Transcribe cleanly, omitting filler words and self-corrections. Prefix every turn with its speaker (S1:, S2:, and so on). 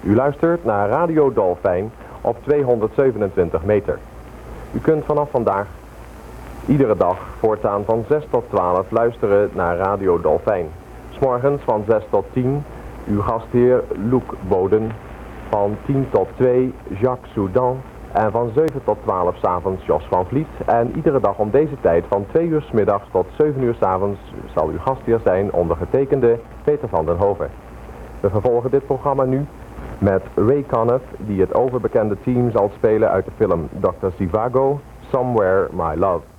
S1: U luistert naar Radio Dolfijn op 227 meter. U kunt vanaf vandaag iedere dag voortaan van 6 tot 12 luisteren naar Radio Dolfijn. 's Morgens van 6 tot 10 uw gastheer Loek Boden. Van 10 tot 2 Jacques Soudan. En van 7 tot 12 s'avonds Jos van Vliet. En iedere dag om deze tijd van 2 uur 's middags tot 7 uur 's avonds zal uw gastheer zijn ondergetekende Peter van den Hoven. We vervolgen dit programma nu met Ray Conniff, die het overbekende team zal spelen uit de film Dr. Zhivago, Somewhere My Love.